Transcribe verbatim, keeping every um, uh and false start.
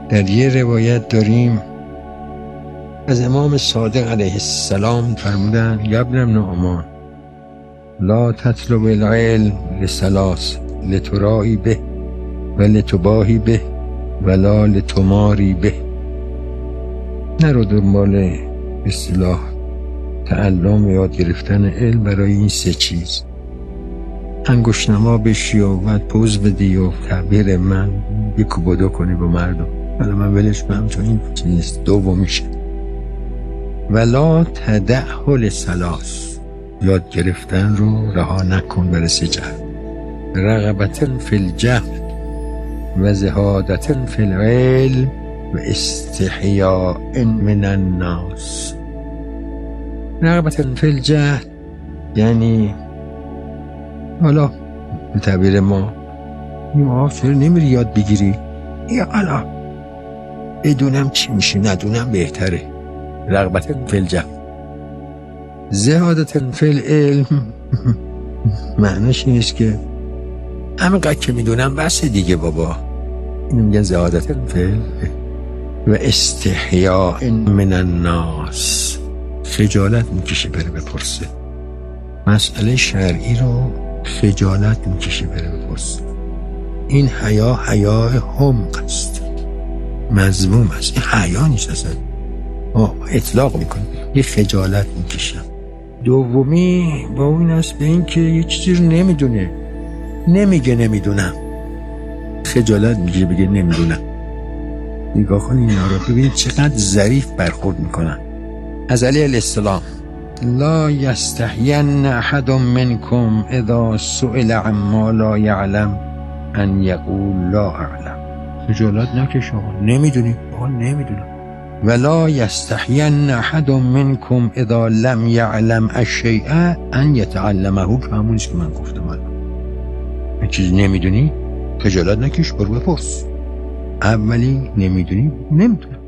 در یه روایت داریم از امام صادق علیه السلام فرمودن یا ابن نعمان لا تطلب العلم لثلاث لترایی به و لتباهی به ولا لتماری به. نرو دنبال اصطلاح تعلم یاد گرفتن علم برای این سه چیز. انگشت نما بشی و بعد پوز بدی و تعبیر من یک و بدو کنی با مردم، حالا من ولش کنم چون این چیز دومیشه. ولا تدعه لثلاث، یاد گرفتن رو رها نکن برای سه جهت: رغبة فی الجهل و زهادة فی العلم و استحیاء من الناس. رغبة فی الجهل یعنی حالا به تعبیر ما ما چرا نمیری یاد بگیری؟ یا حالا بدونم چی میشه، ندونم بهتره. رغبة فی الجهل. زهادة فی العلم معنیش نیست که همینقدر که میدونم بس دیگه بابا، اینو میگن زهادة فی العلم. و استحیاء من الناس، خجالت میکشه بره بپرسه مسئله شرعی رو، خجالت میکشه بره بپرسه. این حیا حیا حمق است، مذموم است. این حیا نیست اصلا، آه اطلاق میکنه، یه خجالت میکشم. دومی با اون است به این که یه چیزی رو نمیدونه، نمیگه نمیدونم، خجالت میگه بگه نمیدونم. نگاه کنید اینا رو، ببینید چقدر ظریف برخورد میکنن. از علیه السلام لا یستحین احد منکم اذا سئل عما لا یعلم ان یقول لا اعلم. خجالت نکش آقا، نمیدونی؟ آقا نمیدونم. ولا یستحین احد منکم اذا لم یعلم الشیء ان یتعلمه، که همونیست که من گفتم. الان این چیز نمیدونی خجالت نکش، برو بپرس. اولی نمیدونی، نمیدونم.